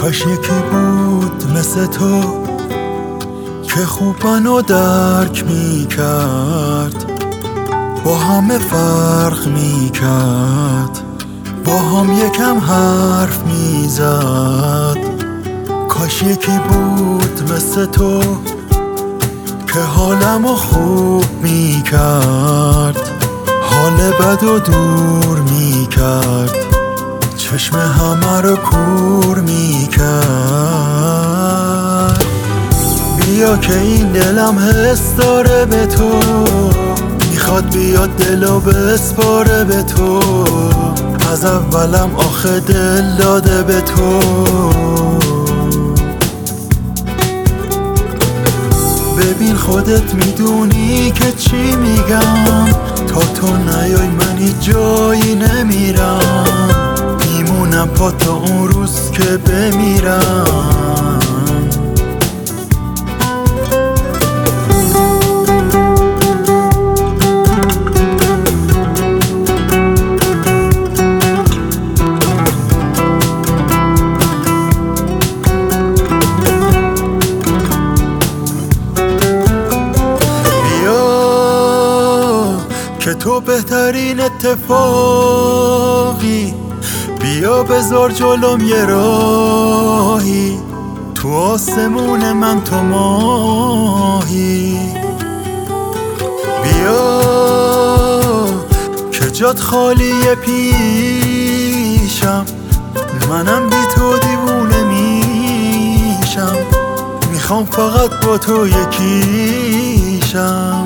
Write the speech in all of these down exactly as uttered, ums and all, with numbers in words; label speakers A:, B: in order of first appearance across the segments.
A: کاش یکی بود مثل تو که خوب منو درک میکرد، با همه فرق میکرد، با هم یکم حرف میزد. کاش یکی بود مثل تو که حالمو خوب میکرد، حال بد و دور میکرد، چشم همه رو کور میکرد. بیا که این دلم حس داره به تو، میخواد بیاد دلو بسپاره به تو، از اولم آخه دل داده به تو. ببین خودت میدونی که چی میگم، تا تو نیای من هیچ جایی نمیرم، میمونم پا تا اون روز که بمیرم. که تو بهترین اتفاقی، بیا بذار جلوم یه راهی، تو آسمون من تو ماهی. بیا که جات خالیه پیشم، منم بی تو دیوونه میشم، میخوام فقط با تو یکیشم.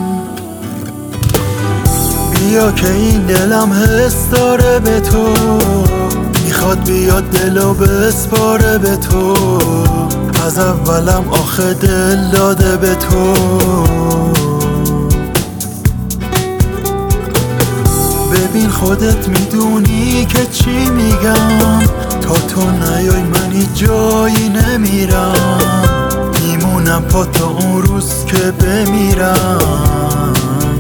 A: بیا که این دلم حس داره به تو، میخواد بیاد دلو بسپاره به تو، از اولم آخه دل داده به تو. ببین خودت میدونی که چی میگم، تا تو نیای من هیچ جایی نمیرم، میمونم پا تا اون روز که بمیرم.